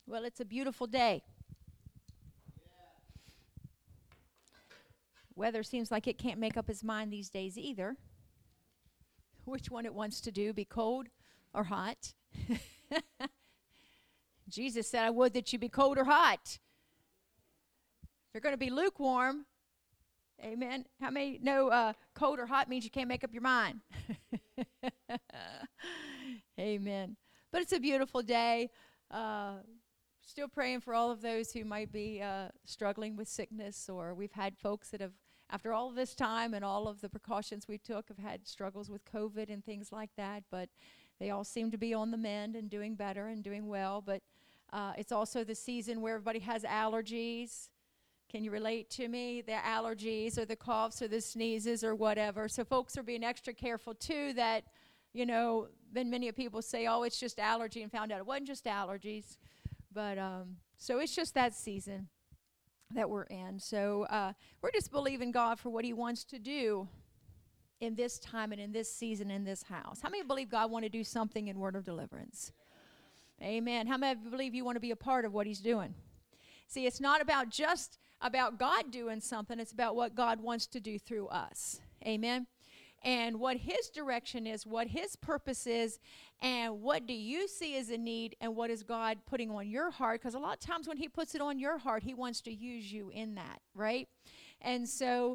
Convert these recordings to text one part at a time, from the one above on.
Well, it's a beautiful day. Weather seems like it can't make up its mind these days either. Which one it wants to do, be cold or hot? Jesus said, I would that you be cold or hot. If you're going to be lukewarm, amen. How many know cold or hot means you can't make up your mind? Amen. But it's a beautiful day. Still praying for all of those who might be struggling with sickness, or we've had folks that have, after all of this time and all of the precautions we took, have had struggles with COVID and things like that, but they all seem to be on the mend and doing better and doing well. But it's also the season where everybody has allergies. Can you relate to me? The allergies or the coughs or the sneezes or whatever. So folks are being extra careful too that, you know, then many people say, oh, it's just allergy, and found out it wasn't just allergies. But so it's just that season that we're in. So we're just believing God for what he wants to do in this time and in this season in this house. How many believe God want to do something in Word of Deliverance? Amen. How many believe you want to be a part of what he's doing? See, it's not about just about God doing something. It's about what God wants to do through us. Amen. And what his direction is, what his purpose is, and what do you see as a need, and what is God putting on your heart? Because a lot of times when he puts it on your heart, he wants to use you in that, right? And so,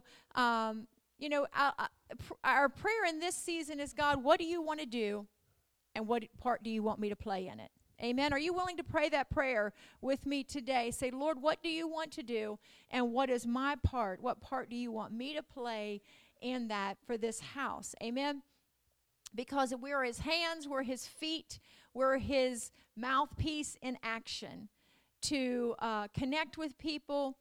you know, our prayer in this season is, God, what do you want to do, and what part do you want me to play in it? Amen. Are you willing to pray that prayer with me today? Say, Lord, what do you want to do, and what is my part? What part do you want me to play in that for this house? Amen. Because we're his hands, we're his feet, we're his mouthpiece in action to connect with people.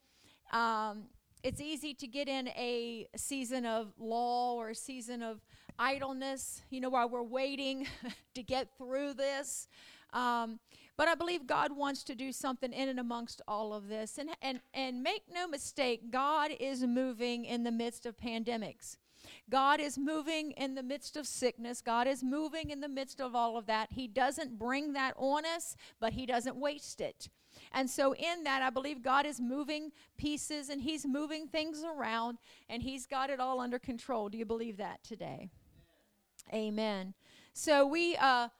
It's easy to get in a season of lull or a season of idleness, you know, while we're waiting to get through this. But I believe God wants to do something in and amongst all of this. And make no mistake, God is moving in the midst of pandemics. God is moving in the midst of sickness. God is moving in the midst of all of that. He doesn't bring that on us, but he doesn't waste it. And so in that, I believe God is moving pieces, and he's moving things around, and he's got it all under control. Do you believe that today? Amen. So we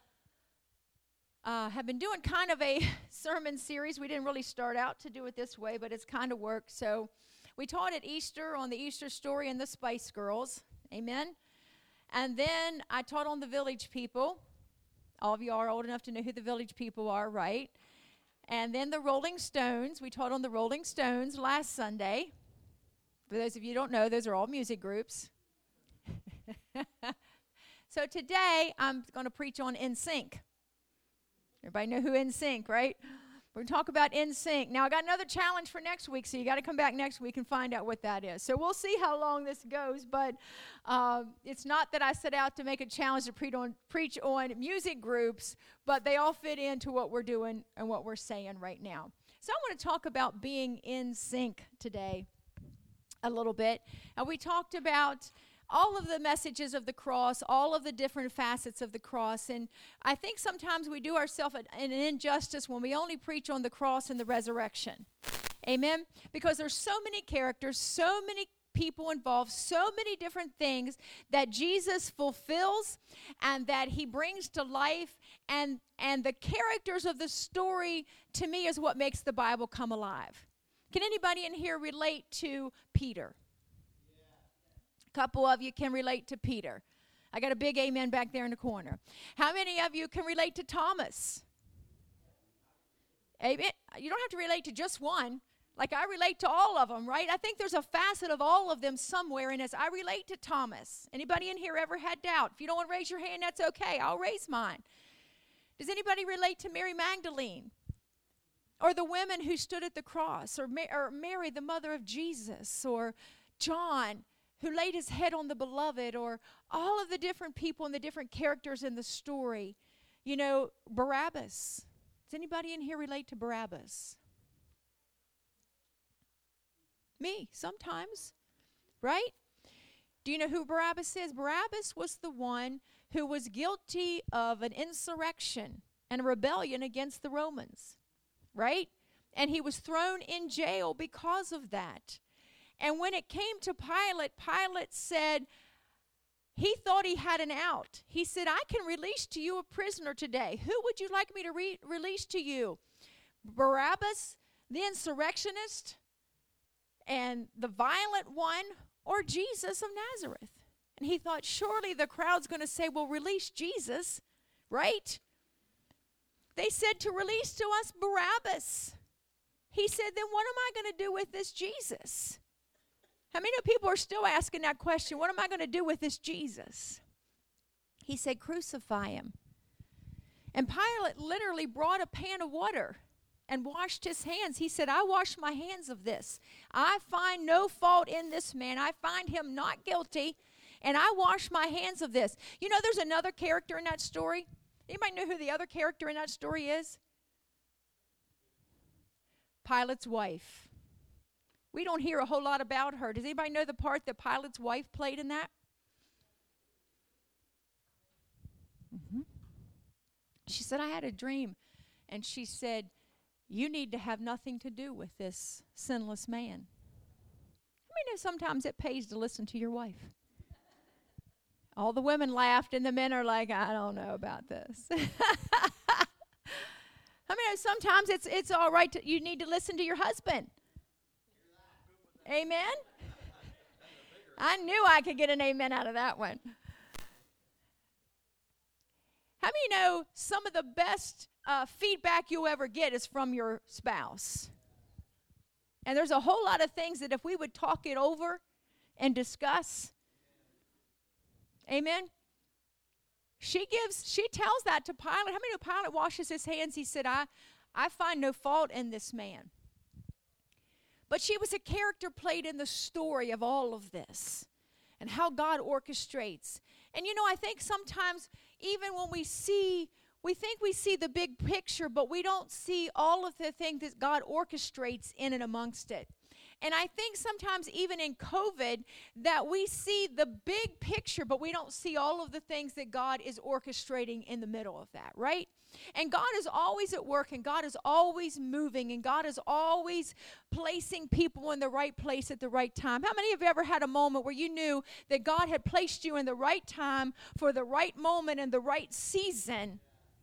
have been doing kind of a sermon series. We didn't really start out to do it this way, but it's kind of worked. So we taught at Easter on the Easter story and the Spice Girls. Amen. And then I taught on the Village People. All of you are old enough to know who the Village People are, right? And then the Rolling Stones. We taught on the Rolling Stones last Sunday. For those of you who don't know, those are all music groups. So today I'm going to preach on NSYNC. Everybody know who NSYNC, right? We're going to talk about NSYNC. Now, I got another challenge for next week, so you got to come back next week and find out what that is. So we'll see how long this goes, but it's not that I set out to make a challenge to preach on music groups, but they all fit into what we're doing and what we're saying right now. So I want to talk about being in sync today a little bit. And we talked about all of the messages of the cross, all of the different facets of the cross. And I think sometimes we do ourselves an injustice when we only preach on the cross and the resurrection. Amen? Because there's so many characters, so many people involved, so many different things that Jesus fulfills and that he brings to life. And the characters of the story, to me, is what makes the Bible come alive. Can anybody in here relate to Peter? Couple of you can relate to Peter. I got a big amen back there in the corner. How many of you can relate to Thomas? Amen. You don't have to relate to just one. Like I relate to all of them, right? I think there's a facet of all of them somewhere in us. I relate to Thomas. Anybody in here ever had doubt? If you don't want to raise your hand, that's okay. I'll raise mine. Does anybody relate to Mary Magdalene? Or the women who stood at the cross? Or Mary, the mother of Jesus? Or John, who laid his head on the beloved, or all of the different people and the different characters in the story. You know, Barabbas. Does anybody in here relate to Barabbas? Me, sometimes, right? Do you know who Barabbas is? Barabbas was the one who was guilty of an insurrection and a rebellion against the Romans, right? And he was thrown in jail because of that. And when it came to Pilate, Pilate said he thought he had an out. He said, I can release to you a prisoner today. Who would you like me to release to you? Barabbas, the insurrectionist, and the violent one, or Jesus of Nazareth? And he thought, surely the crowd's going to say, well, release Jesus, right? They said to release to us Barabbas. He said, then what am I going to do with this Jesus? How many people are still asking that question? What am I going to do with this Jesus? He said, crucify him. And Pilate literally brought a pan of water and washed his hands. He said, I wash my hands of this. I find no fault in this man. I find him not guilty, and I wash my hands of this. You know, there's another character in that story. Anybody know who the other character in that story is? Pilate's wife. We don't hear a whole lot about her. Does anybody know the part that Pilate's wife played in that? Mm-hmm. She said, I had a dream. And she said, you need to have nothing to do with this sinless man. I mean, sometimes it pays to listen to your wife. All the women laughed, and the men are like, I don't know about this. I mean, sometimes it's all right. You need to listen to your husband. Amen? I knew I could get an amen out of that one. How many know some of the best feedback you'll ever get is from your spouse? And there's a whole lot of things that if we would talk it over and discuss, amen? She tells that to Pilate. How many know Pilate washes his hands? He said, I find no fault in this man. But she was a character played in the story of all of this and how God orchestrates. And you know, I think sometimes even when we think we see the big picture, but we don't see all of the things that God orchestrates in and amongst it. And I think sometimes even in COVID that we see the big picture, but we don't see all of the things that God is orchestrating in the middle of that, right? And God is always at work, and God is always moving, and God is always placing people in the right place at the right time. How many of you ever had a moment where you knew that God had placed you in the right time for the right moment and the right season?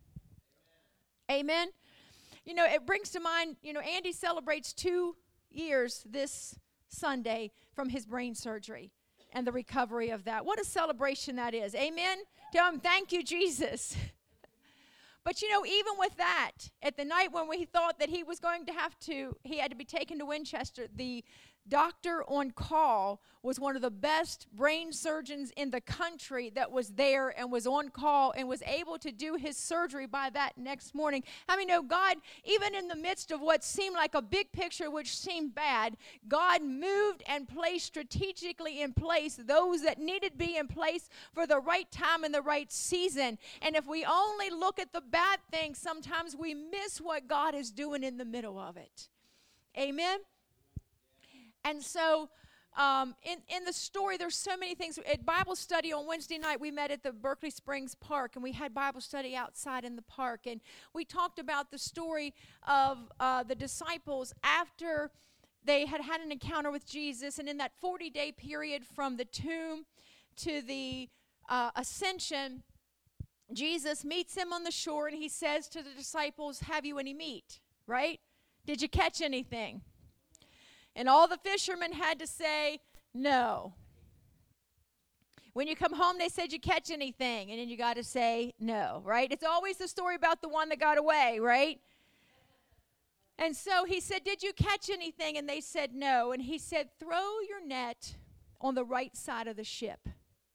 Amen. You know, it brings to mind, you know, Andy celebrates 2 years this Sunday from his brain surgery and the recovery of that. What a celebration that is. Amen. Tell him, thank you, Jesus. But you know, even with that, at the night when we thought that he was going to he had to be taken to Winchester, the doctor on call was one of the best brain surgeons in the country that was there and was on call and was able to do his surgery by that next morning. I mean, no, God, even in the midst of what seemed like a big picture, which seemed bad, God moved and placed strategically in place those that needed to be in place for the right time and the right season. And if we only look at the bad things, sometimes we miss what God is doing in the middle of it. Amen? And so in the story, there's so many things. At Bible study on Wednesday night, we met at the Berkeley Springs Park, and we had Bible study outside in the park. And we talked about the story of the disciples after they had had an encounter with Jesus. And in that 40-day period from the tomb to the ascension, Jesus meets them on the shore, and he says to the disciples, have you any meat, right? Did you catch anything? And all the fishermen had to say, no. When you come home, they said, you catch anything? And then you got to say, no, right? It's always the story about the one that got away, right? And so he said, did you catch anything? And they said, no. And he said, throw your net on the right side of the ship.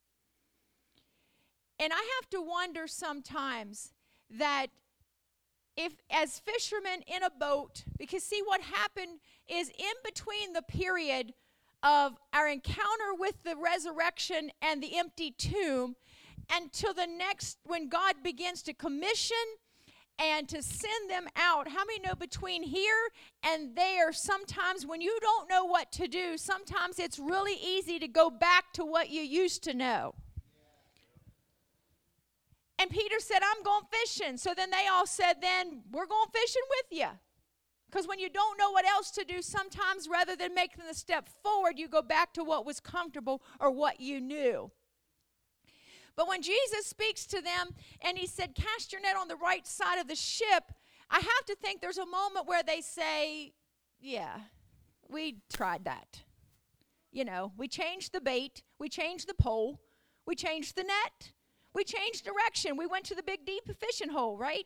And I have to wonder sometimes that if as fishermen in a boat, because see what happened is in between the period of our encounter with the resurrection and the empty tomb until the next, when God begins to commission and to send them out. How many know between here and there, sometimes when you don't know what to do, sometimes it's really easy to go back to what you used to know. And Peter said, I'm going fishing. So then they all said, then we're going fishing with you. Because when you don't know what else to do, sometimes rather than making the step forward, you go back to what was comfortable or what you knew. But when Jesus speaks to them and he said, cast your net on the right side of the ship, I have to think there's a moment where they say, yeah, we tried that. You know, we changed the bait, we changed the pole, we changed the net, we changed direction. We went to the big deep fishing hole, right?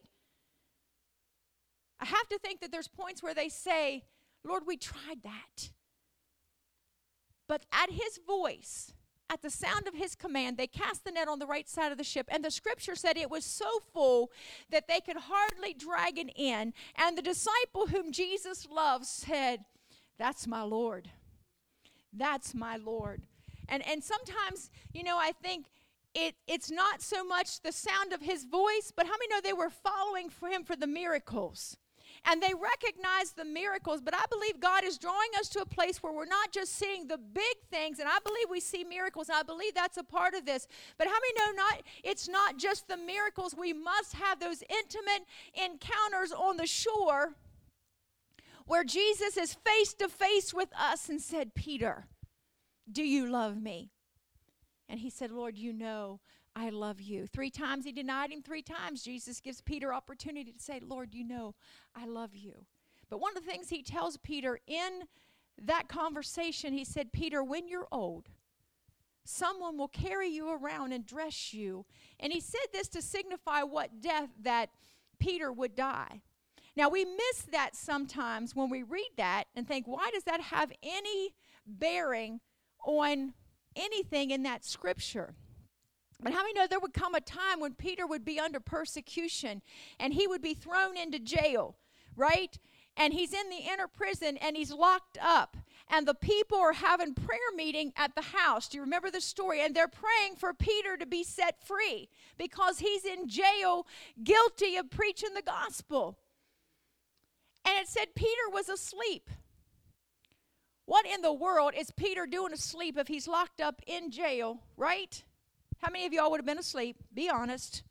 I have to think that there's points where they say, Lord, we tried that. But at his voice, at the sound of his command, they cast the net on the right side of the ship. And the scripture said it was so full that they could hardly drag it in. And the disciple whom Jesus loved said, that's my Lord. That's my Lord. And sometimes, you know, I think it's not so much the sound of his voice, but how many know they were following for him for the miracles? And they recognized the miracles, but I believe God is drawing us to a place where we're not just seeing the big things, and I believe we see miracles, and I believe that's a part of this. But how many know it's not just the miracles? We must have those intimate encounters on the shore where Jesus is face to face with us and said, Peter, do you love me? And he said, Lord, you know I love you. 3 times he denied him. 3 times Jesus gives Peter opportunity to say, Lord, you know I love you. But one of the things he tells Peter in that conversation, he said, Peter, when you're old, someone will carry you around and dress you. And he said this to signify what death that Peter would die. Now, we miss that sometimes when we read that and think, why does that have any bearing on anything in that scripture? But how many know there would come a time when Peter would be under persecution and he would be thrown into jail, right? And he's in the inner prison and he's locked up. And the people are having prayer meeting at the house. Do you remember the story? And they're praying for Peter to be set free because he's in jail guilty of preaching the gospel. And it said Peter was asleep. What in the world is Peter doing asleep if he's locked up in jail, right? How many of y'all would have been asleep? Be honest.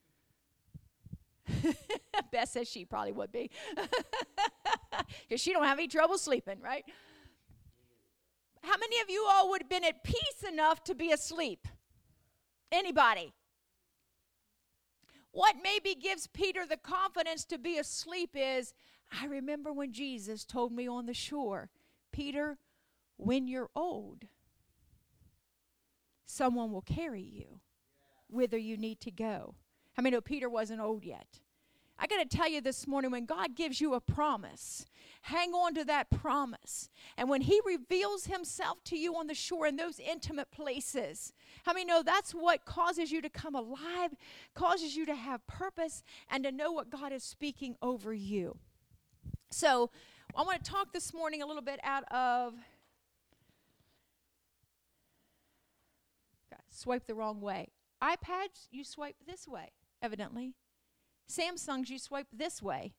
Beth says she probably would be. Because she don't have any trouble sleeping, right? How many of you all would have been at peace enough to be asleep? Anybody? What maybe gives Peter the confidence to be asleep is, I remember when Jesus told me on the shore, Peter, when you're old, someone will carry you whither you need to go. How many know Peter wasn't old yet? I got to tell you this morning, when God gives you a promise, hang on to that promise. And when he reveals himself to you on the shore in those intimate places, how many know that's what causes you to come alive, causes you to have purpose, and to know what God is speaking over you? So I want to talk this morning a little bit out of, swipe the wrong way. iPads, you swipe this way, evidently. Samsungs, you swipe this way.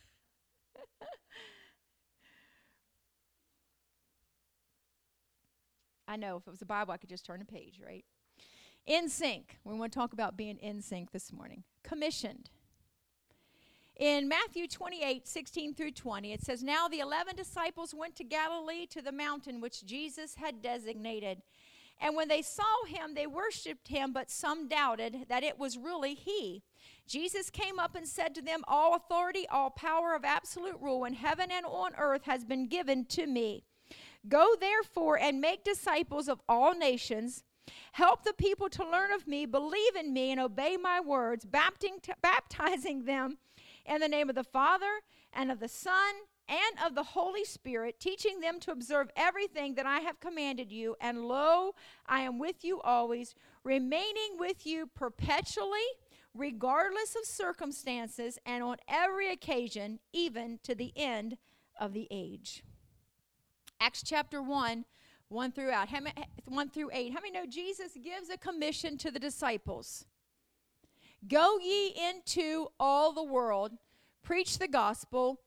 I know, if it was a Bible, I could just turn a page, right? In sync. We want to talk about being in sync this morning. Commissioned. In Matthew 28:16 through 20, it says, Now the 11 disciples went to Galilee to the mountain which Jesus had designated. And when they saw him, they worshipped him, but some doubted that it was really he. Jesus came up and said to them, All authority, all power of absolute rule in heaven and on earth has been given to me. Go therefore and make disciples of all nations. Help the people to learn of me, believe in me, and obey my words, baptizing them in the name of the Father and of the Son and of the Holy Spirit, teaching them to observe everything that I have commanded you. And lo, I am with you always, remaining with you perpetually, regardless of circumstances, and on every occasion, even to the end of the age. Acts chapter 1, 1 through 8. How many know Jesus gives a commission to the disciples? Go ye into all the world, preach the gospel,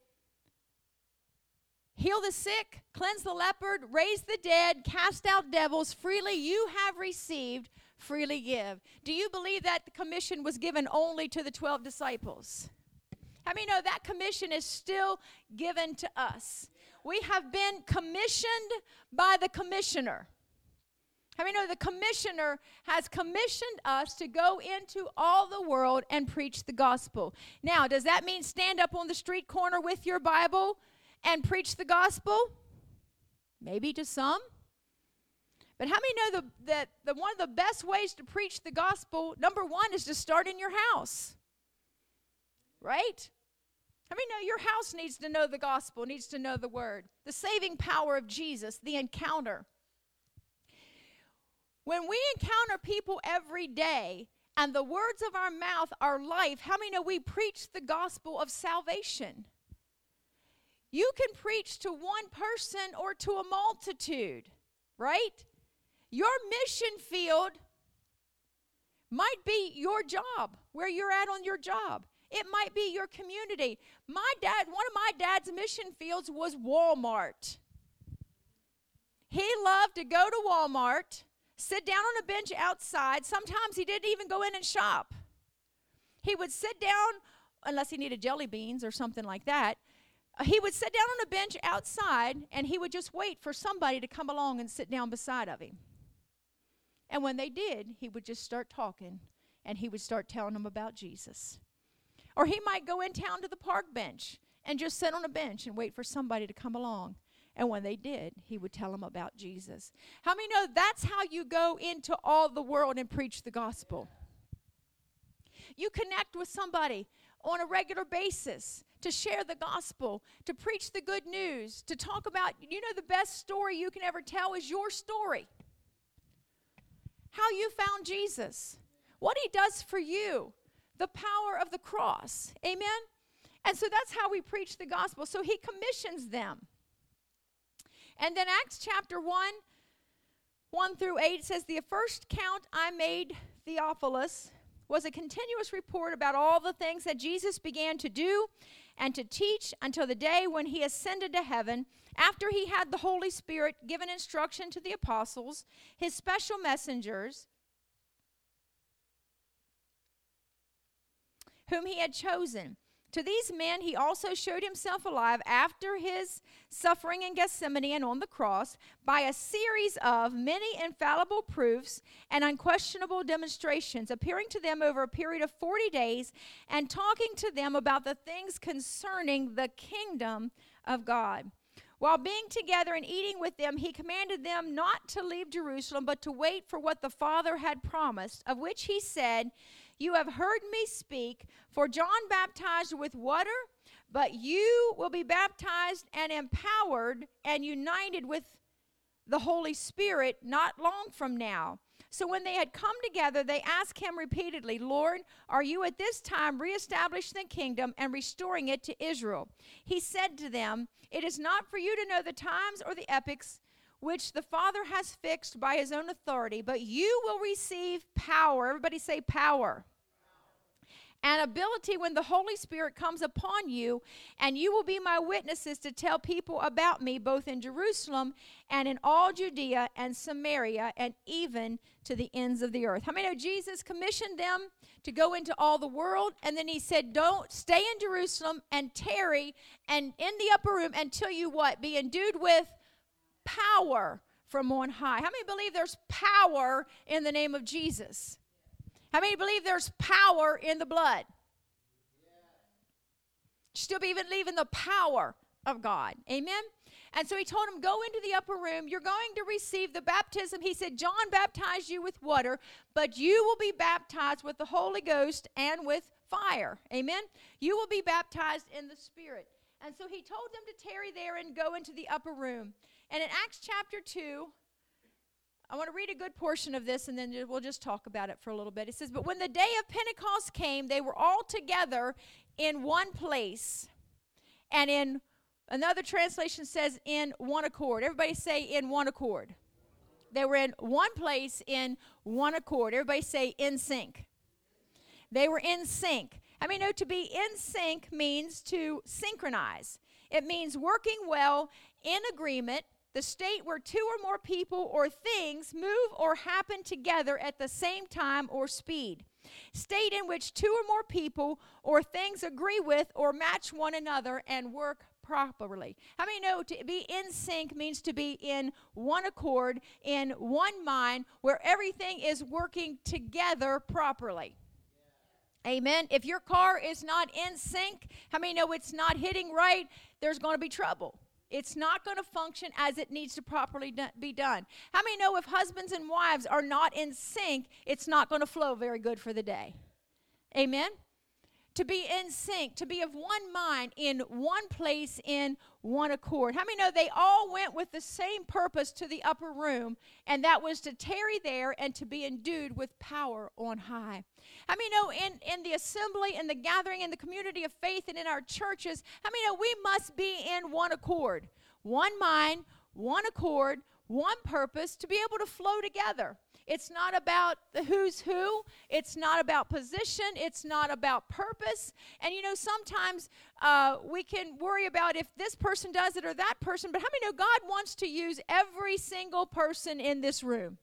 heal the sick, cleanse the leopard, raise the dead, cast out devils. Freely you have received, freely give. Do you believe that the commission was given only to the 12 disciples? How many know that commission is still given to us? We have been commissioned by the commissioner. How many know the commissioner has commissioned us to go into all the world and preach the gospel? Now, does that mean stand up on the street corner with your Bible and preach the gospel? Maybe to some. But how many know that one of the best ways to preach the gospel, number one, is to start in your house? Right? How many know your house needs to know the gospel, needs to know the word, the saving power of Jesus, the encounter? When we encounter people every day and the words of our mouth are life, how many know we preach the gospel of salvation? You can preach to one person or to a multitude, right? Your mission field might be your job, where you're at on your job. It might be your community. One of my dad's mission fields was Walmart. He loved to go to Walmart, sit down on a bench outside. Sometimes he didn't even go in and shop. He would sit down, unless he needed jelly beans or something like that. He would sit down on a bench outside, and he would just wait for somebody to come along and sit down beside of him. And when they did, he would just start talking, and he would start telling them about Jesus. Or he might go in town to the park bench and just sit on a bench and wait for somebody to come along. And when they did, he would tell them about Jesus. How many know that's how you go into all the world and preach the gospel? You connect with somebody on a regular basis to share the gospel, to preach the good news, to talk about, the best story you can ever tell is your story. How you found Jesus, what he does for you, the power of the cross. Amen? And so that's how we preach the gospel. So he commissions them. And then Acts chapter 1 through 8 says, the first count I made, Theophilus, was a continuous report about all the things that Jesus began to do and to teach until the day when he ascended to heaven, after he had the Holy Spirit given instruction to the apostles, his special messengers, whom he had chosen. To these men he also showed himself alive after his suffering in Gethsemane and on the cross by a series of many infallible proofs and unquestionable demonstrations, appearing to them over a period of 40 days and talking to them about the things concerning the kingdom of God. While being together and eating with them, he commanded them not to leave Jerusalem, but to wait for what the Father had promised, of which he said, you have heard me speak, for John baptized with water, but you will be baptized and empowered and united with the Holy Spirit not long from now. So when they had come together, they asked him repeatedly, Lord, are you at this time reestablishing the kingdom and restoring it to Israel? He said to them, it is not for you to know the times or the epochs which the Father has fixed by his own authority, but you will receive power. Everybody say power. And ability when the Holy Spirit comes upon you, and you will be my witnesses to tell people about me, both in Jerusalem and in all Judea and Samaria, and even to the ends of the earth. How many know Jesus commissioned them to go into all the world, and then he said, don't stay in Jerusalem and tarry and in the upper room until you what? Be endued with power from on high. How many believe there's power in the name of Jesus? How many believe there's power in the blood? Still believe in the power of God. Amen? And so he told him, go into the upper room. You're going to receive the baptism. He said, John baptized you with water, but you will be baptized with the Holy Ghost and with fire. Amen? You will be baptized in the Spirit. And so he told them to tarry there and go into the upper room. And in Acts chapter 2, I want to read a good portion of this, and then we'll just talk about it for a little bit. It says, but when the day of Pentecost came, they were all together in one place. And in another translation says in one accord. Everybody say in one accord. They were in one place in one accord. Everybody say in sync. They were in sync. I mean, to be in sync means to synchronize. It means working well in agreement, the state where two or more people or things move or happen together at the same time or speed. State in which two or more people or things agree with or match one another and work properly. How many know to be in sync means to be in one accord, in one mind, where everything is working together properly? Amen. If your car is not in sync, how many know it's not hitting right? There's going to be trouble. It's not going to function as it needs to properly be done. How many know if husbands and wives are not in sync, it's not going to flow very good for the day? Amen. To be in sync, to be of one mind, in one place, in one accord. How many know they all went with the same purpose to the upper room, and that was to tarry there and to be endued with power on high? How many know in the assembly, in the gathering, in the community of faith, and in our churches, how many know we must be in one accord? One mind, one accord, one purpose, to be able to flow together. It's not about the who's who. It's not about position. It's not about purpose. And, sometimes we can worry about if this person does it or that person. But how many know God wants to use every single person in this room?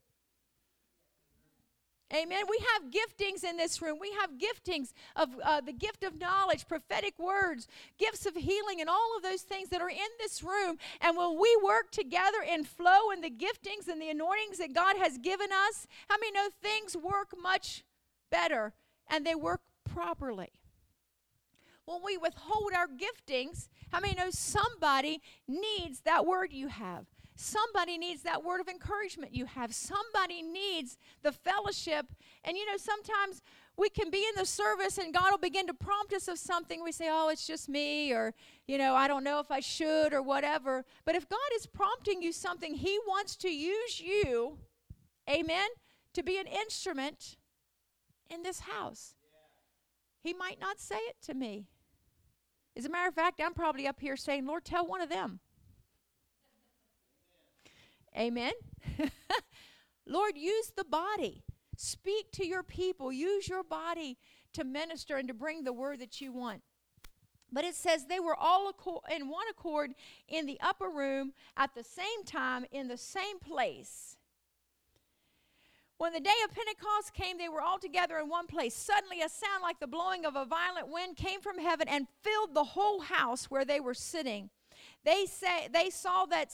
Amen. We have giftings in this room. We have giftings of the gift of knowledge, prophetic words, gifts of healing, and all of those things that are in this room. And when we work together and flow in the giftings and the anointings that God has given us, how many know things work much better and they work properly? When we withhold our giftings, how many know somebody needs that word you have? Somebody needs that word of encouragement you have. Somebody needs the fellowship. And, sometimes we can be in the service and God will begin to prompt us of something. We say, oh, it's just me, or, I don't know if I should, or whatever. But if God is prompting you something, He wants to use you, amen, to be an instrument in this house. He might not say it to me. As a matter of fact, I'm probably up here saying, Lord, tell one of them. Amen. Lord, use the body. Speak to your people. Use your body to minister and to bring the word that you want. But it says they were all in one accord in the upper room at the same time in the same place. When the day of Pentecost came, they were all together in one place. Suddenly a sound like the blowing of a violent wind came from heaven and filled the whole house where they were sitting. They saw that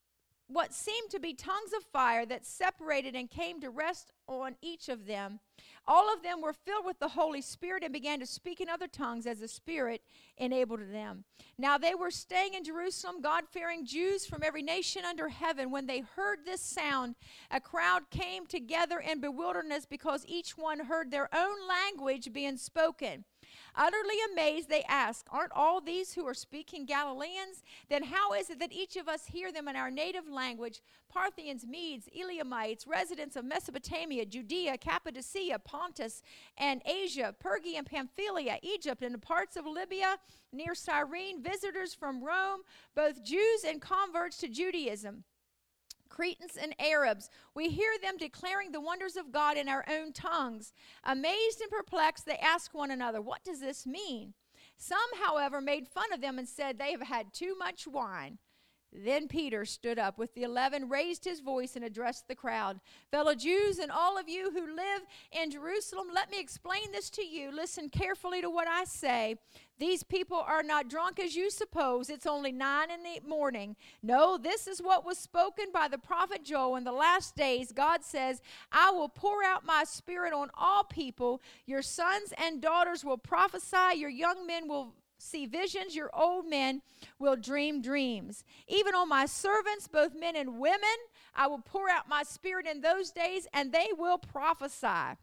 what seemed to be tongues of fire that separated and came to rest on each of them. All of them were filled with the Holy Spirit and began to speak in other tongues as the Spirit enabled them. Now they were staying in Jerusalem, God-fearing Jews from every nation under heaven. When they heard this sound, a crowd came together in bewilderness because each one heard their own language being spoken. Utterly amazed, they asked, aren't all these who are speaking Galileans? Then how is it that each of us hear them in our native language? Parthians, Medes, Elamites, residents of Mesopotamia, Judea, Cappadocia, Pontus, and Asia, Persia and Pamphylia, Egypt, and the parts of Libya near Cyrene, visitors from Rome, both Jews and converts to Judaism, Cretans and Arabs. We hear them declaring the wonders of God in our own tongues. Amazed and perplexed, they asked one another, what does this mean? Some, however, made fun of them and said they have had too much wine. Then Peter stood up with the 11, raised his voice, and addressed the crowd. Fellow Jews and all of you who live in Jerusalem, let me explain this to you. Listen carefully to what I say. These people are not drunk as you suppose. It's only 9 a.m. No, this is what was spoken by the prophet Joel. In the last days, God says, I will pour out my spirit on all people. Your sons and daughters will prophesy. Your young men will see visions. Your old men will dream dreams. Even on my servants, both men and women, I will pour out my spirit in those days, and they will prophesy.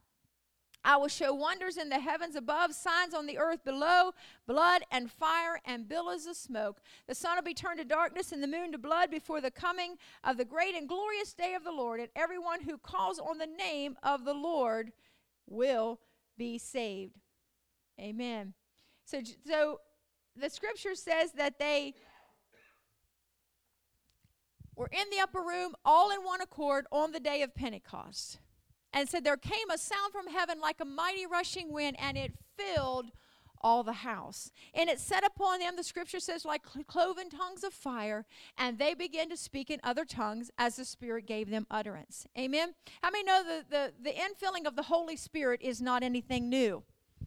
I will show wonders in the heavens above, signs on the earth below, blood and fire and billows of smoke. The sun will be turned to darkness and the moon to blood before the coming of the great and glorious day of the Lord. And everyone who calls on the name of the Lord will be saved. Amen. So the scripture says that they were in the upper room all in one accord on the day of Pentecost. And said there came a sound from heaven like a mighty rushing wind, and it filled all the house. And it set upon them, the scripture says, like cloven tongues of fire, and they began to speak in other tongues as the Spirit gave them utterance. Amen? How many know the infilling of the Holy Spirit is not anything new?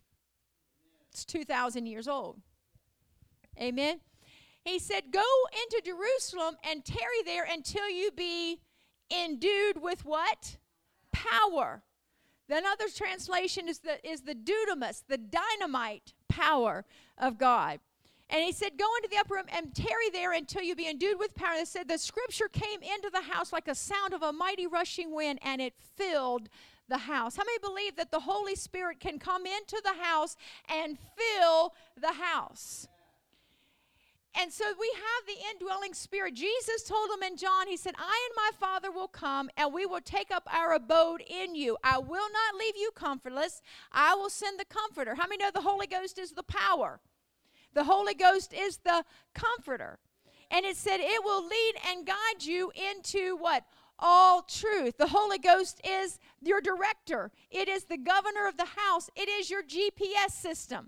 It's 2,000 years old. Amen? He said, go into Jerusalem and tarry there until you be endued with what? Power. Another translation is the dunamis, the dynamite power of God. And he said, go into the upper room and tarry there until you be endued with power. They said the scripture came into the house like a sound of a mighty rushing wind, and it filled the house. How many believe that the Holy Spirit can come into the house and fill the house? And so we have the indwelling Spirit. Jesus told them in John, he said, I and my Father will come, and we will take up our abode in you. I will not leave you comfortless. I will send the Comforter. How many know the Holy Ghost is the power? The Holy Ghost is the Comforter. And it said it will lead and guide you into what? All truth. The Holy Ghost is your director. It is the governor of the house. It is your GPS system.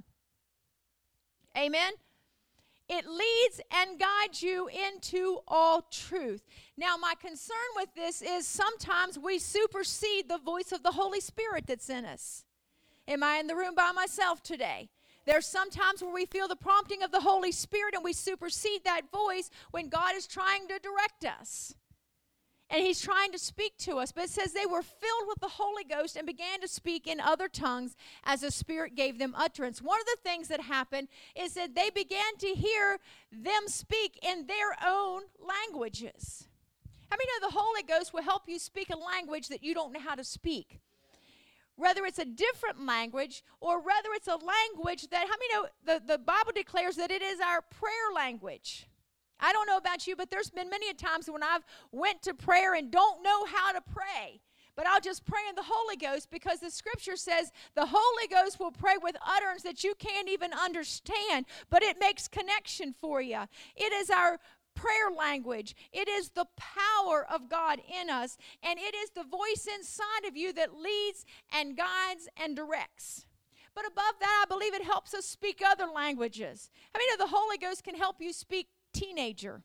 Amen? It leads and guides you into all truth. Now, my concern with this is sometimes we supersede the voice of the Holy Spirit that's in us. Am I in the room by myself today? There's some times where we feel the prompting of the Holy Spirit and we supersede that voice when God is trying to direct us. And he's trying to speak to us. But it says they were filled with the Holy Ghost and began to speak in other tongues as the Spirit gave them utterance. One of the things that happened is that they began to hear them speak in their own languages. How many know the Holy Ghost will help you speak a language that you don't know how to speak? Whether it's a different language or whether it's a language that, how many know the Bible declares that it is our prayer language? I don't know about you, but there's been many a times when I've went to prayer and don't know how to pray. But I'll just pray in the Holy Ghost because the scripture says the Holy Ghost will pray with utterance that you can't even understand, but it makes connection for you. It is our prayer language. It is the power of God in us, and it is the voice inside of you that leads and guides and directs. But above that, I believe it helps us speak other languages. I mean, the Holy Ghost can help you speak teenager.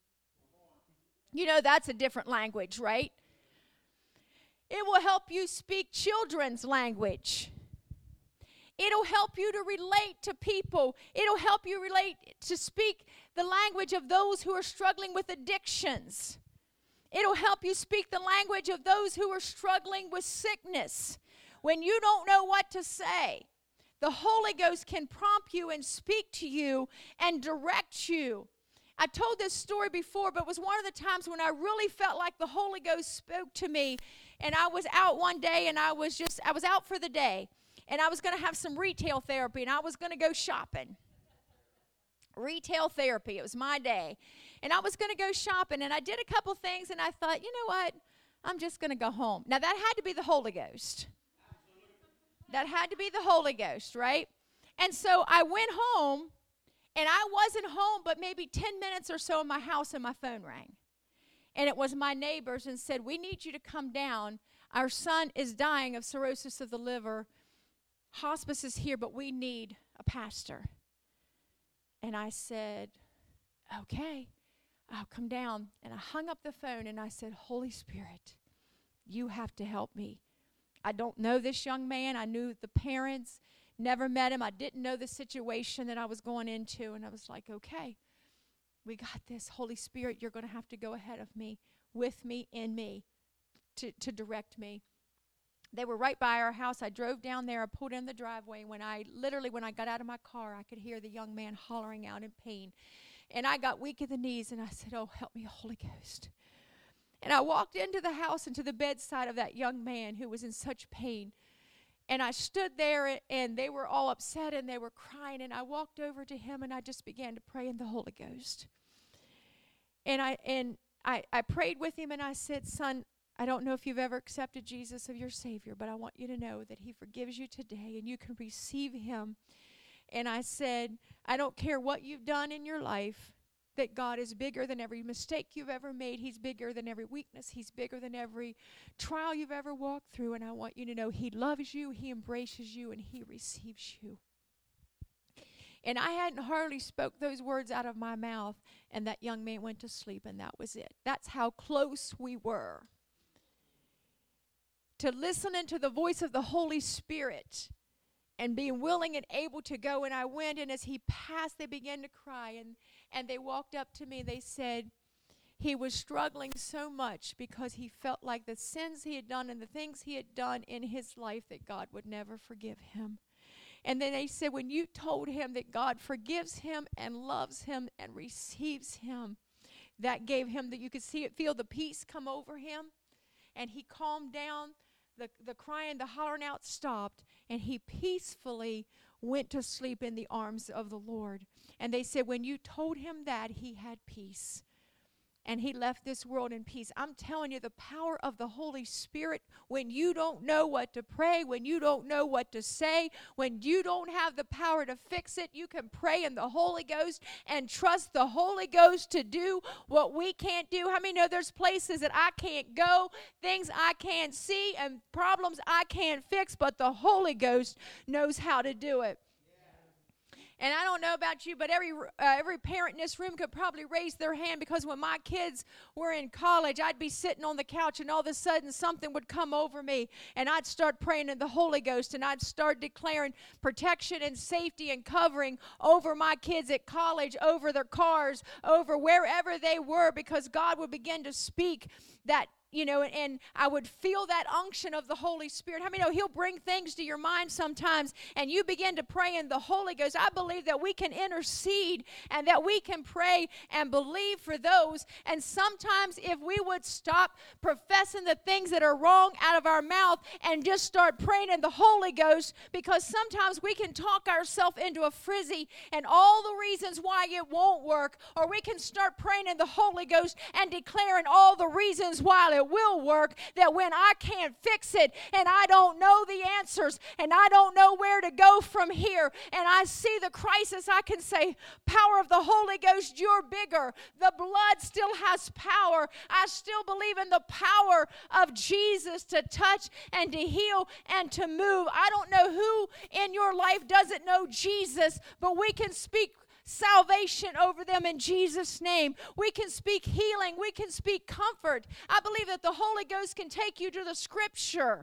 You know, that's a different language, right? It will help you speak children's language. It'll help you to relate to people. It'll help you relate to speak the language of those who are struggling with addictions. It'll help you speak the language of those who are struggling with sickness. When you don't know what to say, the Holy Ghost can prompt you and speak to you and direct you. I told this story before, but it was one of the times when I really felt like the Holy Ghost spoke to me. And I was out one day, and I was out for the day. And I was going to have some retail therapy, and I was going to go shopping. Retail therapy. It was my day. And I was going to go shopping, and I did a couple things, and I thought, you know what? I'm just going to go home. Now, that had to be the Holy Ghost. That had to be the Holy Ghost, right? And so I went home. And I wasn't home but maybe 10 minutes or so in my house, and my phone rang. And it was my neighbors and said, we need you to come down. Our son is dying of cirrhosis of the liver. Hospice is here, but we need a pastor. And I said, okay, I'll come down. And I hung up the phone and I said, Holy Spirit, you have to help me. I don't know this young man. I knew the parents. Never met him. I didn't know the situation that I was going into. And I was like, okay, we got this. Holy Spirit, you're going to have to go ahead of me, with me, in me, to direct me. They were right by our house. I drove down there. I pulled in the driveway. When I got out of my car, I could hear the young man hollering out in pain. And I got weak at the knees, and I said, oh, help me, Holy Ghost. And I walked into the house and to the bedside of that young man who was in such pain. And I stood there, and they were all upset, and they were crying. And I walked over to him, and I just began to pray in the Holy Ghost. And I prayed with him, and I said, son, I don't know if you've ever accepted Jesus as your Savior, but I want you to know that he forgives you today, and you can receive him. And I said, I don't care what you've done in your life, that God is bigger than every mistake you've ever made. He's bigger than every weakness. He's bigger than every trial you've ever walked through. And I want you to know he loves you, he embraces you, and he receives you. And I hadn't hardly spoke those words out of my mouth, and that young man went to sleep, and that was it. That's how close we were to listening to the voice of the Holy Spirit and being willing and able to go. And I went, and as he passed, they began to cry, and they walked up to me. They said he was struggling so much because he felt like the sins he had done and the things he had done in his life that God would never forgive him. And then they said, when you told him that God forgives him and loves him and receives him, that gave him that you could see it, feel the peace come over him. And he calmed down. The crying, the hollering out stopped. And he peacefully went to sleep in the arms of the Lord. And they said, when you told him that, he had peace. And he left this world in peace. I'm telling you, the power of the Holy Spirit, when you don't know what to pray, when you don't know what to say, when you don't have the power to fix it, you can pray in the Holy Ghost and trust the Holy Ghost to do what we can't do. How many know there's places that I can't go, things I can't see, and problems I can't fix, but the Holy Ghost knows how to do it. And I don't know about you, but every parent in this room could probably raise their hand, because when my kids were in college, I'd be sitting on the couch, and all of a sudden something would come over me, and I'd start praying in the Holy Ghost, and I'd start declaring protection and safety and covering over my kids at college, over their cars, over wherever they were, because God would begin to speak that, and I would feel that unction of the Holy Spirit. How many know He'll bring things to your mind sometimes, and you begin to pray in the Holy Ghost? I believe that we can intercede and that we can pray and believe for those. And sometimes if we would stop professing the things that are wrong out of our mouth and just start praying in the Holy Ghost, because sometimes we can talk ourselves into a frizzy and all the reasons why it won't work, or we can start praying in the Holy Ghost and declaring all the reasons why it will work, that when I can't fix it and I don't know the answers and I don't know where to go from here and I see the crisis, I can say, power of the Holy Ghost, you're bigger. The blood still has power. I still believe in the power of Jesus to touch and to heal and to move. I don't know who in your life doesn't know Jesus, but we can speak salvation over them in Jesus' name. We can speak healing. We can speak comfort. I believe that the Holy Ghost can take you to the scripture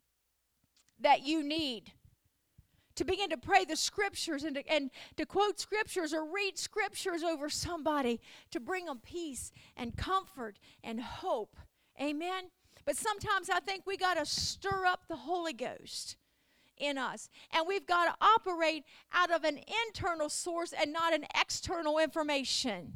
that you need to begin to pray the scriptures and to quote scriptures or read scriptures over somebody to bring them peace and comfort and hope. Amen? But sometimes I think we got to stir up the Holy Ghost in us. And we've got to operate out of an internal source and not an external information.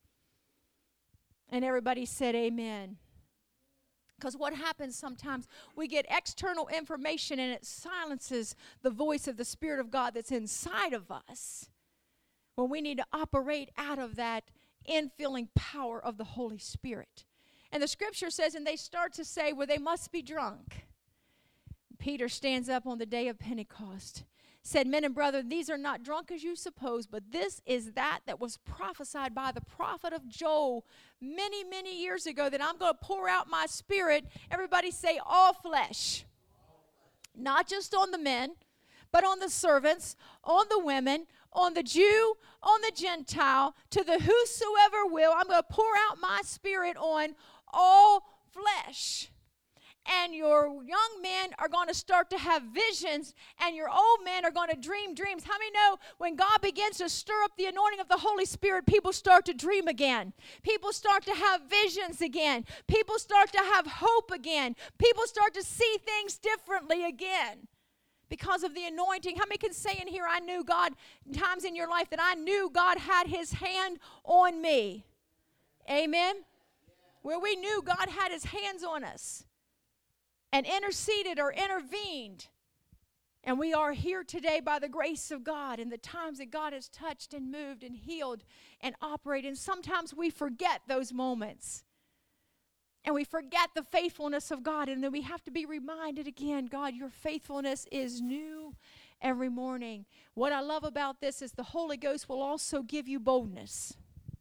And everybody said amen. Because what happens sometimes, we get external information and it silences the voice of the Spirit of God that's inside of us, when we need to operate out of that infilling power of the Holy Spirit. And the scripture says, and they start to say, well, they must be drunk. Peter stands up on the day of Pentecost, said, men and brethren, these are not drunk as you suppose, but this is that was prophesied by the prophet of Joel many, many years ago, that I'm going to pour out my Spirit. Everybody say, all flesh. Not just on the men, but on the servants, on the women, on the Jew, on the Gentile, to the whosoever will. I'm going to pour out my Spirit on all flesh. And your young men are going to start to have visions, and your old men are going to dream dreams. How many know when God begins to stir up the anointing of the Holy Spirit, people start to dream again. People start to have visions again. People start to have hope again. People start to see things differently again because of the anointing. How many can say in here, I knew God, times in your life that I knew God had His hand on me? Amen? Where we knew God had His hands on us and interceded or intervened. And we are here today by the grace of God, and the times that God has touched and moved and healed and operated. And sometimes we forget those moments. And we forget the faithfulness of God. And then we have to be reminded again, God, your faithfulness is new every morning. What I love about this is the Holy Ghost will also give you boldness.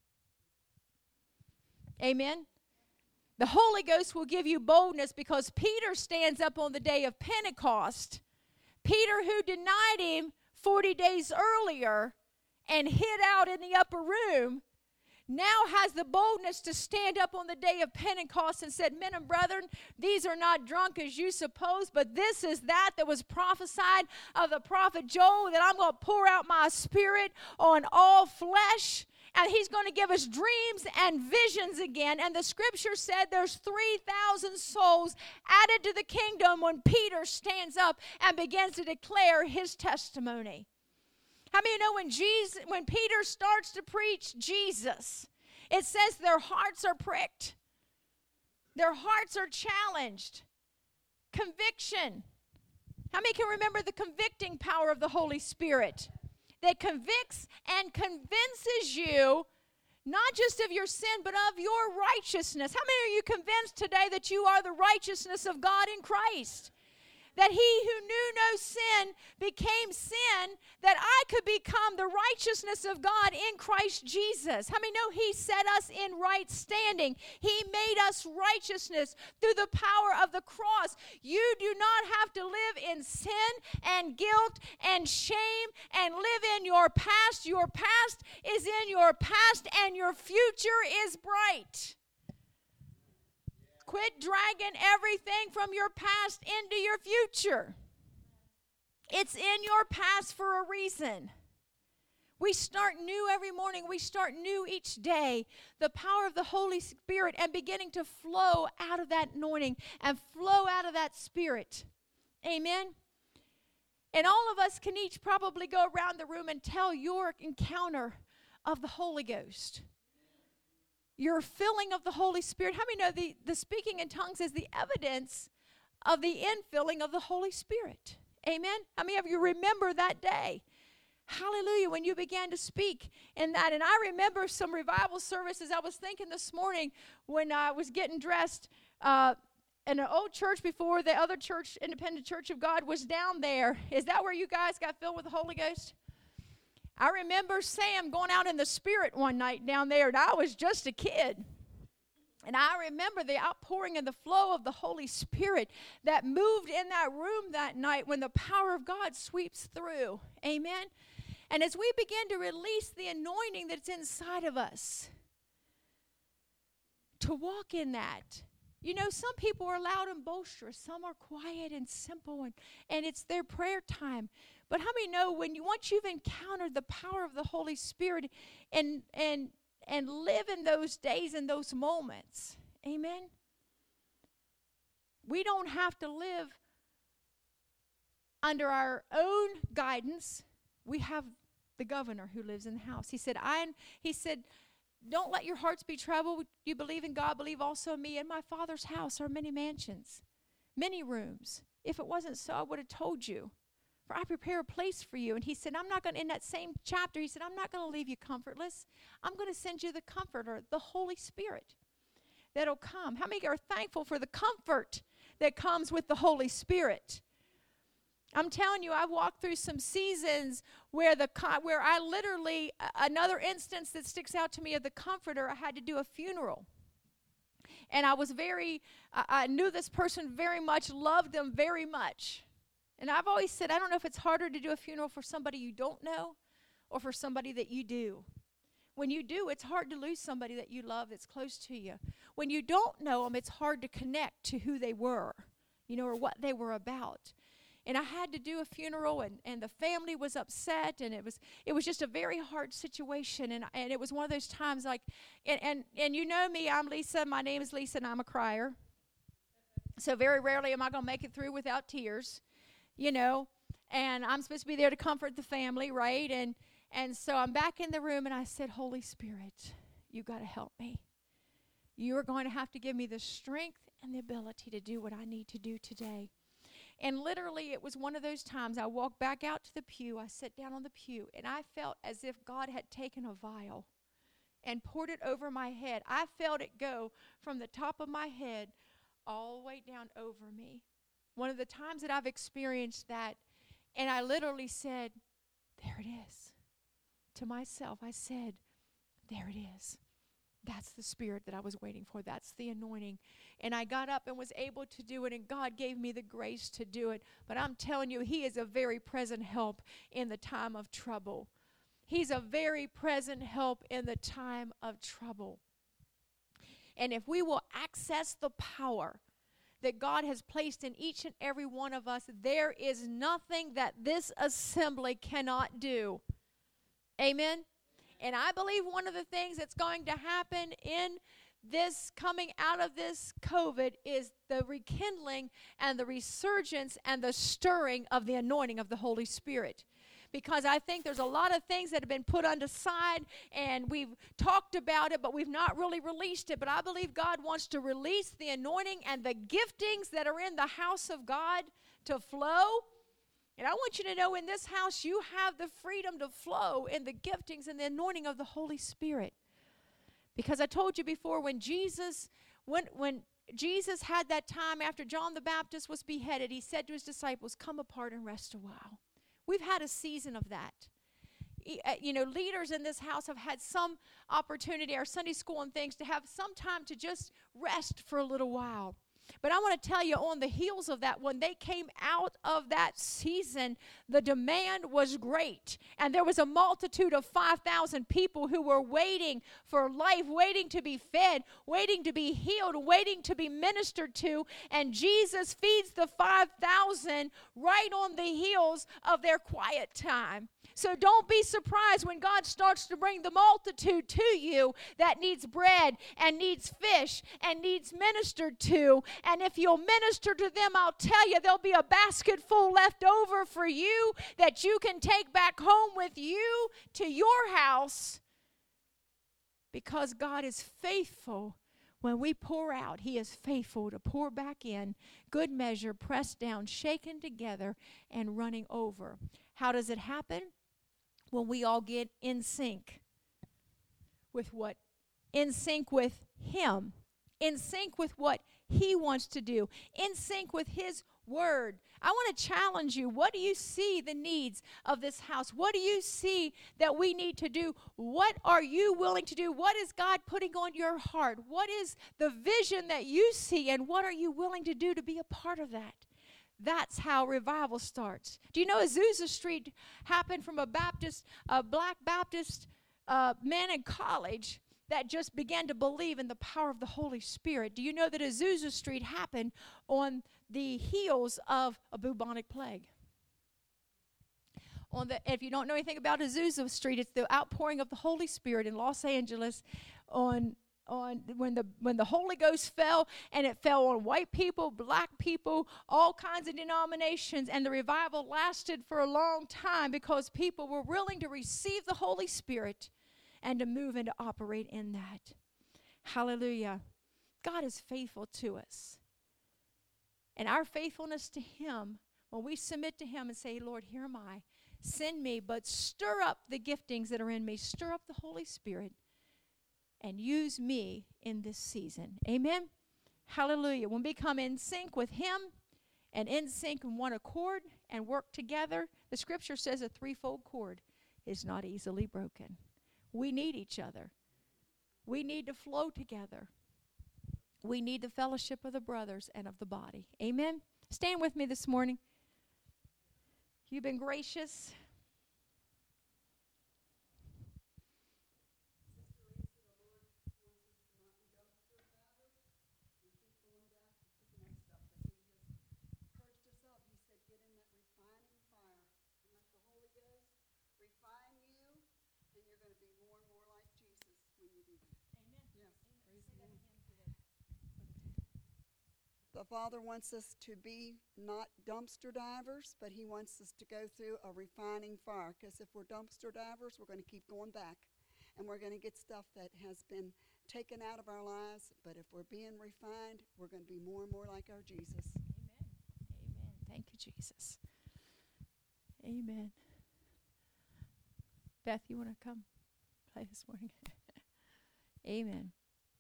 Amen? The Holy Ghost will give you boldness, because Peter stands up on the day of Pentecost. Peter, who denied Him 40 days earlier, and hid out in the upper room now has the boldness to stand up on the day of Pentecost and said, men and brethren, these are not drunk as you suppose, but this is that was prophesied of the prophet Joel, that I'm going to pour out my spirit on all flesh. And he's going to give us dreams and visions again. And the scripture said there's 3,000 souls added to the kingdom when Peter stands up and begins to declare his testimony. How many of you know when Peter starts to preach Jesus, it says their hearts are pricked. Their hearts are challenged. Conviction. How many can remember the convicting power of the Holy Spirit? That convicts and convinces you not just of your sin, but of your righteousness. How many are you convinced today that you are the righteousness of God in Christ? That he who knew no sin became sin, that I could become the righteousness of God in Christ Jesus. How many know he set us in right standing? He made us righteousness through the power of the cross. You do not have to live in sin and guilt and shame and live in your past. Your past is in your past and your future is bright. Quit dragging everything from your past into your future. It's in your past for a reason. We start new every morning. We start new each day. The power of the Holy Spirit and beginning to flow out of that anointing and flow out of that spirit. Amen. And all of us can each probably go around the room and tell your encounter of the Holy Ghost. Your filling of the Holy Spirit. How many know the speaking in tongues is the evidence of the infilling of the Holy Spirit? Amen? How many of you remember that day? Hallelujah, when you began to speak in that. And I remember some revival services. I was thinking this morning when I was getting dressed in an old church before the other church, Independent Church of God, was down there. Is that where you guys got filled with the Holy Ghost? I remember Sam going out in the Spirit one night down there, and I was just a kid. And I remember the outpouring and the flow of the Holy Spirit that moved in that room that night when the power of God sweeps through. Amen? And as we begin to release the anointing that's inside of us, to walk in that. You know, some people are loud and boisterous. Some are quiet and simple, and it's their prayer time. But how many know once you've encountered the power of the Holy Spirit and live in those days and those moments, amen? We don't have to live under our own guidance. We have the governor who lives in the house. He said, don't let your hearts be troubled. You believe in God, believe also in me. In my Father's house are many mansions, many rooms. If it wasn't so, I would have told you. For I prepare a place for you. And he said, in that same chapter, he said, I'm not going to leave you comfortless. I'm going to send you the Comforter, the Holy Spirit, that'll come. How many are thankful for the comfort that comes with the Holy Spirit? I'm telling you, I've walked through some seasons where I literally, another instance that sticks out to me of the Comforter, I had to do a funeral. And I knew this person very much, loved them very much. And I've always said, I don't know if it's harder to do a funeral for somebody you don't know or for somebody that you do. When you do, it's hard to lose somebody that you love that's close to you. When you don't know them, it's hard to connect to who they were, or what they were about. And I had to do a funeral, and the family was upset, and it was just a very hard situation. And it was one of those times and you know me, I'm Lisa, my name is Lisa, and I'm a crier. So very rarely am I going to make it through without tears. And I'm supposed to be there to comfort the family, right? And so I'm back in the room, and I said, Holy Spirit, you got to help me. You are going to have to give me the strength and the ability to do what I need to do today. And literally, it was one of those times I walked back out to the pew. I sat down on the pew, and I felt as if God had taken a vial and poured it over my head. I felt it go from the top of my head all the way down over me. One of the times that I've experienced that, and I literally said, there it is. To myself, I said, there it is. That's the Spirit that I was waiting for. That's the anointing. And I got up and was able to do it, and God gave me the grace to do it. But I'm telling you, He is a very present help in the time of trouble. He's a very present help in the time of trouble. And if we will access the power that God has placed in each and every one of us, there is nothing that this assembly cannot do. Amen? And I believe one of the things that's going to happen in this coming out of this COVID is the rekindling and the resurgence and the stirring of the anointing of the Holy Spirit. Because I think there's a lot of things that have been put on the side, and we've talked about it, but we've not really released it. But I believe God wants to release the anointing and the giftings that are in the house of God to flow. And I want you to know, in this house, you have the freedom to flow in the giftings and the anointing of the Holy Spirit. Because I told you before, when Jesus had that time after John the Baptist was beheaded, he said to his disciples, "Come apart and rest a while." We've had a season of that. Leaders in this house have had some opportunity, our Sunday school and things, to have some time to just rest for a little while. But I want to tell you, on the heels of that, when they came out of that season, the demand was great. And there was a multitude of 5,000 people who were waiting for life, waiting to be fed, waiting to be healed, waiting to be ministered to. And Jesus feeds the 5,000 right on the heels of their quiet time. So don't be surprised when God starts to bring the multitude to you that needs bread and needs fish and needs ministered to. And if you'll minister to them, I'll tell you, there'll be a basket full left over for you that you can take back home with you to your house. Because God is faithful. When we pour out, He is faithful to pour back in. Good measure, pressed down, shaken together, and running over. How does it happen? When we all get in sync with what? In sync with Him. In sync with what He wants to do. In sync with His Word. I want to challenge you. What do you see the needs of this house? What do you see that we need to do? What are you willing to do? What is God putting on your heart? What is the vision that you see, and what are you willing to do to be a part of that? That's how revival starts. Do you know Azusa Street happened from a Black Baptist man in college that just began to believe in the power of the Holy Spirit? Do you know that Azusa Street happened on the heels of a bubonic plague? If you don't know anything about Azusa Street, it's the outpouring of the Holy Spirit in Los Angeles when the Holy Ghost fell, and it fell on white people, black people, all kinds of denominations, and the revival lasted for a long time because people were willing to receive the Holy Spirit and to move and to operate in that. Hallelujah. God is faithful to us. And our faithfulness to Him, when we submit to Him and say, "Lord, here am I, send me, but stir up the giftings that are in me, stir up the Holy Spirit, and use me in this season." Amen? Hallelujah. When we come in sync with Him and in sync in one accord and work together, the Scripture says a threefold cord is not easily broken. We need each other. We need to flow together. We need the fellowship of the brothers and of the body. Amen? Stand with me this morning. You've been gracious. The Father wants us to be not dumpster divers, but He wants us to go through a refining fire. Because if we're dumpster divers, we're going to keep going back. And we're going to get stuff that has been taken out of our lives. But if we're being refined, we're going to be more and more like our Jesus. Amen. Amen. Thank you, Jesus. Amen. Beth, you want to come play this morning? Amen.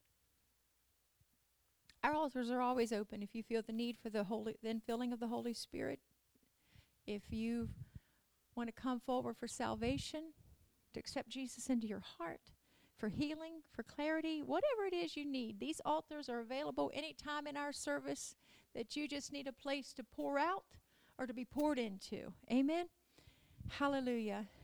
Our altars are always open if you feel the need for the infilling of the Holy Spirit. If you want to come forward for salvation, to accept Jesus into your heart, for healing, for clarity, whatever it is you need, these altars are available anytime in our service that you just need a place to pour out or to be poured into. Amen? Hallelujah.